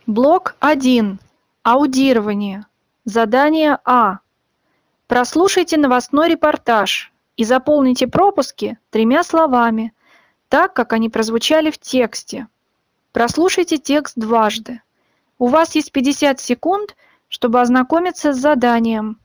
Блок 1. Аудирование. Задание А. Прослушайте новостной репортаж и заполните пропуски 3 словами, так, как они прозвучали в тексте. Прослушайте текст дважды. У вас есть 50 секунд, чтобы ознакомиться с заданием.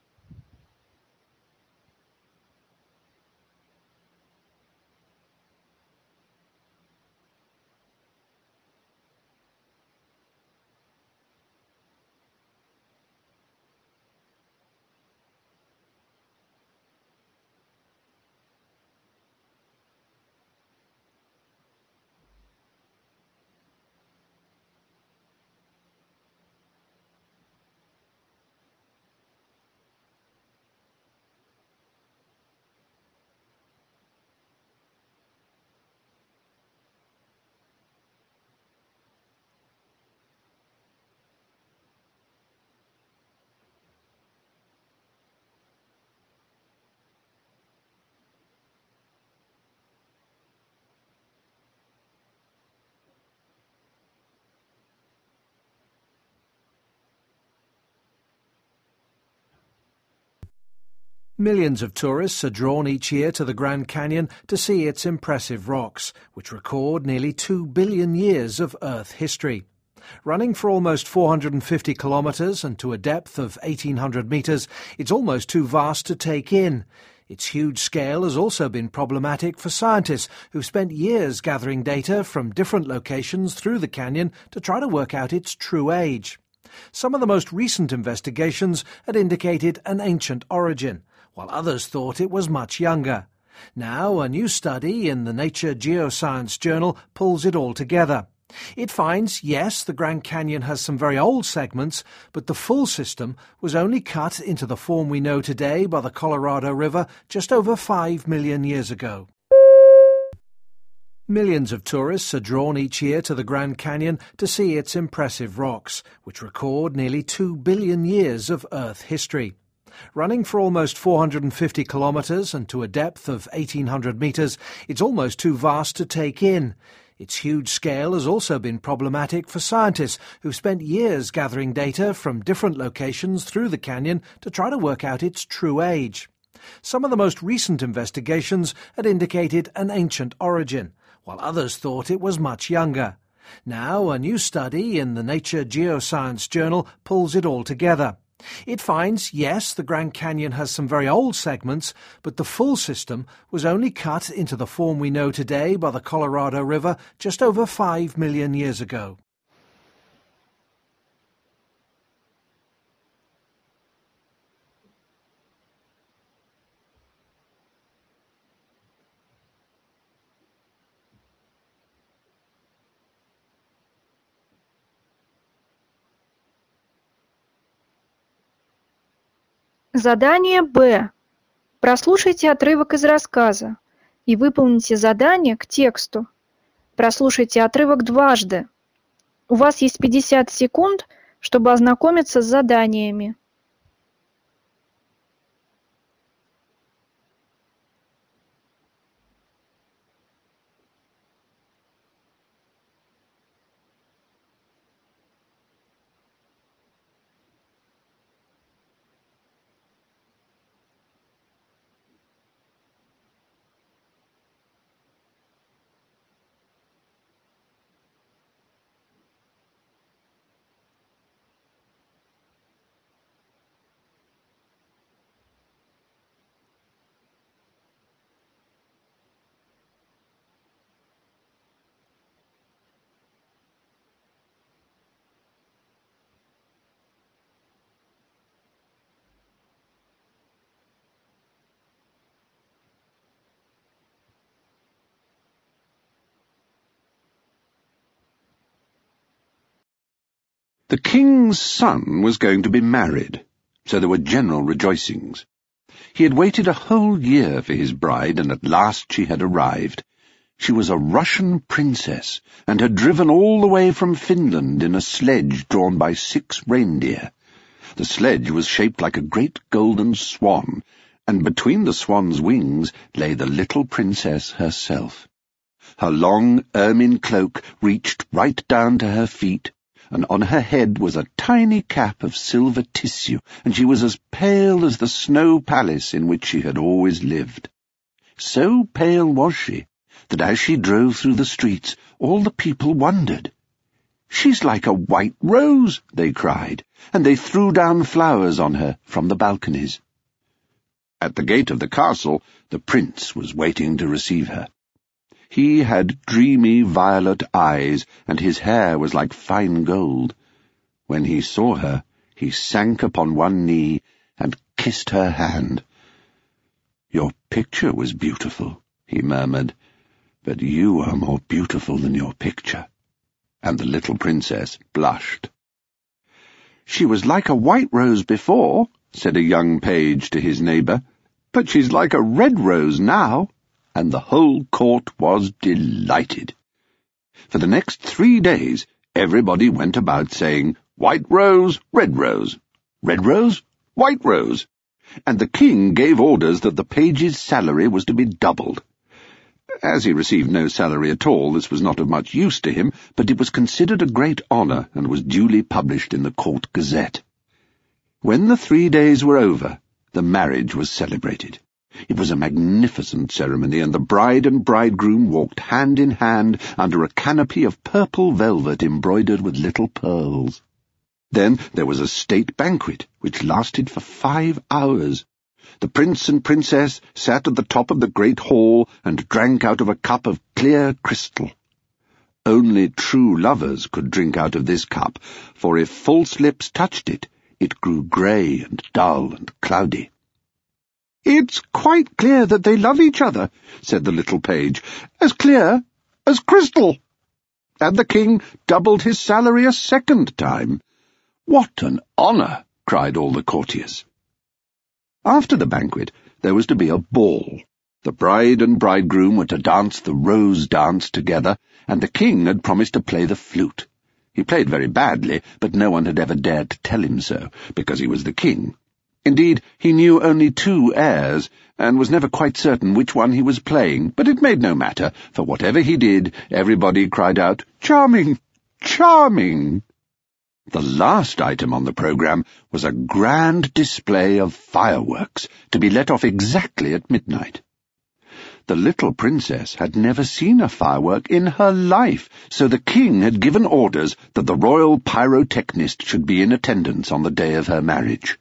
Millions of tourists are drawn each year to the Grand Canyon to see its impressive rocks, which record nearly 2 billion years of Earth history. Running for almost 450 kilometres and to a depth of 1,800 metres, it's almost too vast to take in. Its huge scale has also been problematic for scientists who've spent years gathering data from different locations through the canyon to try to work out its true age. Some of the most recent investigations had indicated an ancient origin, while others thought it was much younger. Now, a new study in the Nature Geoscience journal pulls it all together. It finds, yes, the Grand Canyon has some very old segments, but the full system was only cut into the form we know today by the Colorado River just over 5 million years ago. Millions of tourists are drawn each year to the Grand Canyon to see its impressive rocks, which record nearly 2 billion years of Earth history. Running for almost 450 kilometres and to a depth of 1,800 metres, it's almost too vast to take in. Its huge scale has also been problematic for scientists who've spent years gathering data from different locations through the canyon to try to work out its true age. Some of the most recent investigations had indicated an ancient origin, while others thought it was much younger. Now, a new study in the Nature Geoscience journal pulls it all together. It finds, yes, the Grand Canyon has some very old segments, but the full system was only cut into the form we know today by the Colorado River just over 5 million years ago. Задание Б. Прослушайте отрывок из рассказа и выполните задание к тексту. Прослушайте отрывок дважды. У вас есть 50 секунд, чтобы ознакомиться с заданиями. The king's son was going to be married, so there were general rejoicings. He had waited a whole year for his bride, and at last she had arrived. She was a Russian princess, and had driven all the way from Finland in a sledge drawn by 6 reindeer. The sledge was shaped like a great golden swan, and between the swan's wings lay the little princess herself. Her long ermine cloak reached right down to her feet, and on her head was a tiny cap of silver tissue, and she was as pale as the snow palace in which she had always lived. So pale was she, that as she drove through the streets, all the people wondered. "She's like a white rose," they cried, and they threw down flowers on her from the balconies. At the gate of the castle, the prince was waiting to receive her. He had dreamy violet eyes, and his hair was like fine gold. When he saw her, he sank upon one knee and kissed her hand. "Your picture was beautiful," he murmured, "but you are more beautiful than your picture." And the little princess blushed. "She was like a white rose before," said a young page to his neighbour, "but she's like a red rose now." And the whole court was delighted. For the next 3 days, everybody went about saying, "White rose, red rose, red rose, white rose," and the king gave orders that the page's salary was to be doubled. As he received no salary at all, this was not of much use to him, but it was considered a great honour and was duly published in the Court Gazette. When the 3 days were over, the marriage was celebrated. It was a magnificent ceremony, and the bride and bridegroom walked hand in hand under a canopy of purple velvet embroidered with little pearls. Then there was a state banquet, which lasted for 5 hours. The prince and princess sat at the top of the great hall and drank out of a cup of clear crystal. Only true lovers could drink out of this cup, for if false lips touched it, it grew grey and dull and cloudy. "It's quite clear that they love each other," said the little page, "as clear as crystal." And the king doubled his salary a second time. "What an honour!" cried all the courtiers. After the banquet, there was to be a ball. The bride and bridegroom were to dance the rose dance together, and the king had promised to play the flute. He played very badly, but no one had ever dared to tell him so, because he was the king. Indeed, he knew only 2 airs, and was never quite certain which one he was playing, but it made no matter, for whatever he did, everybody cried out, "Charming! Charming!" The last item on the programme was a grand display of fireworks, to be let off exactly at midnight. The little princess had never seen a firework in her life, so the king had given orders that the royal pyrotechnist should be in attendance on the day of her marriage.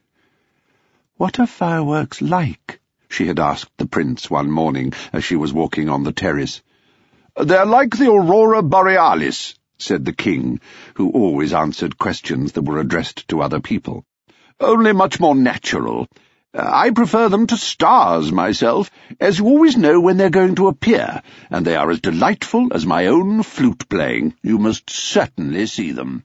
"What are fireworks like?" she had asked the prince one morning as she was walking on the terrace. "They're like the aurora borealis," said the king, who always answered questions that were addressed to other people. "Only much more natural. I prefer them to stars myself, as you always know when they're going to appear, and they are as delightful as my own flute playing. You must certainly see them."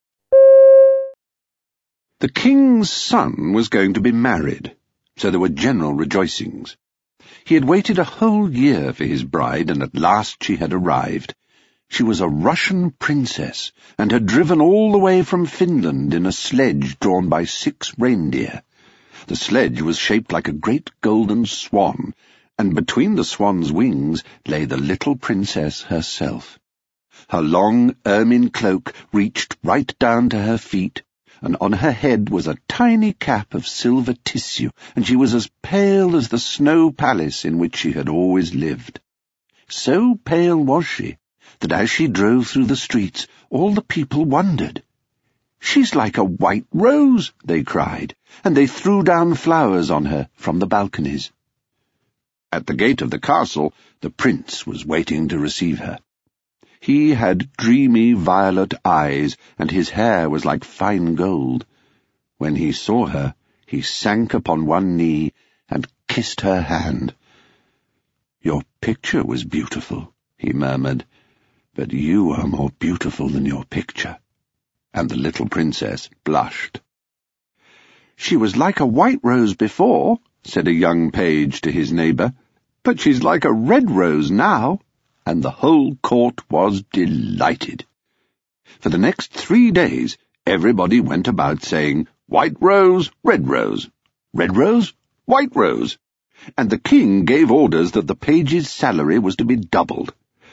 The king's son was going to be married, so there were general rejoicings. He had waited a whole year for his bride, and at last she had arrived. She was a Russian princess, and had driven all the way from Finland in a sledge drawn by 6 reindeer. The sledge was shaped like a great golden swan, and between the swan's wings lay the little princess herself. Her long ermine cloak reached right down to her feet, and on her head was a tiny cap of silver tissue, and she was as pale as the snow palace in which she had always lived. So pale was she, that as she drove through the streets, all the people wondered. "She's like a white rose," they cried, and they threw down flowers on her from the balconies. At the gate of the castle, the prince was waiting to receive her. He had dreamy violet eyes, and his hair was like fine gold. When he saw her, he sank upon one knee and kissed her hand. "Your picture was beautiful," he murmured, "but you are more beautiful than your picture." And the little princess blushed. "She was like a white rose before," said a young page to his neighbour, "but she's like a red rose now." And the whole court was delighted. For the next 3 days, everybody went about saying, "White rose, red rose, red rose, white rose," and the king gave orders that the page's salary was to be doubled.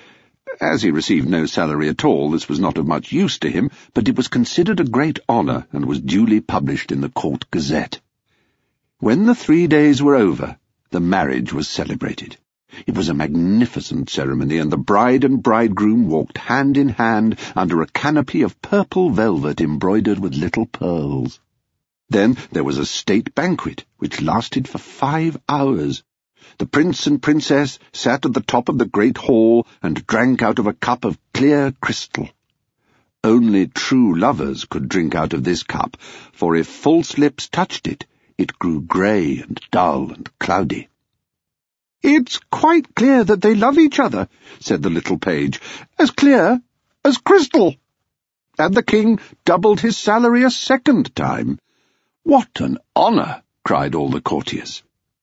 As he received no salary at all, this was not of much use to him, but it was considered a great honour and was duly published in the Court Gazette. When the 3 days were over, the marriage was celebrated. It was a magnificent ceremony, and the bride and bridegroom walked hand in hand under a canopy of purple velvet embroidered with little pearls. Then there was a state banquet, which lasted for 5 hours. The prince and princess sat at the top of the great hall and drank out of a cup of clear crystal. Only true lovers could drink out of this cup, for if false lips touched it, it grew grey and dull and cloudy. "It's quite clear that they love each other," said the little page, "as clear as crystal." And the king doubled his salary a second time. "What an honour!" cried all the courtiers.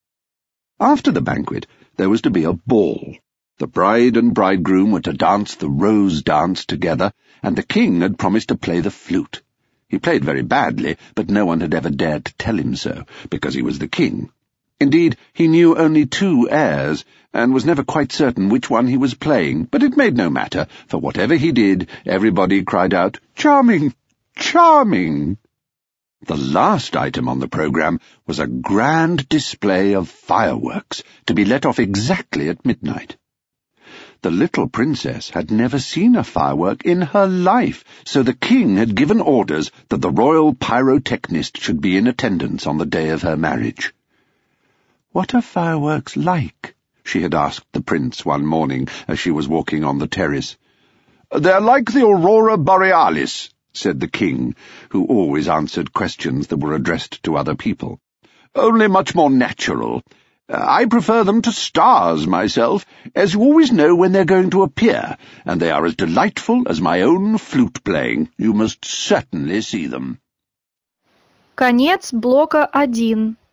After the banquet, there was to be a ball. The bride and bridegroom were to dance the rose dance together, and the king had promised to play the flute. He played very badly, but no one had ever dared to tell him so, because he was the king. Indeed, he knew only 2 airs, and was never quite certain which one he was playing, but it made no matter, for whatever he did, everybody cried out, "Charming! Charming!" The last item on the programme was a grand display of fireworks, to be let off exactly at midnight. The little princess had never seen a firework in her life, so the king had given orders that the royal pyrotechnist should be in attendance on the day of her marriage. "What are fireworks like?" she had asked the prince one morning as she was walking on the terrace. "They're like the aurora borealis," said the king, who always answered questions that were addressed to other people. "Only much more natural. I prefer them to stars myself, as you always know when they're going to appear, and they are as delightful as my own flute-playing. You must certainly see them." Конец блока 1.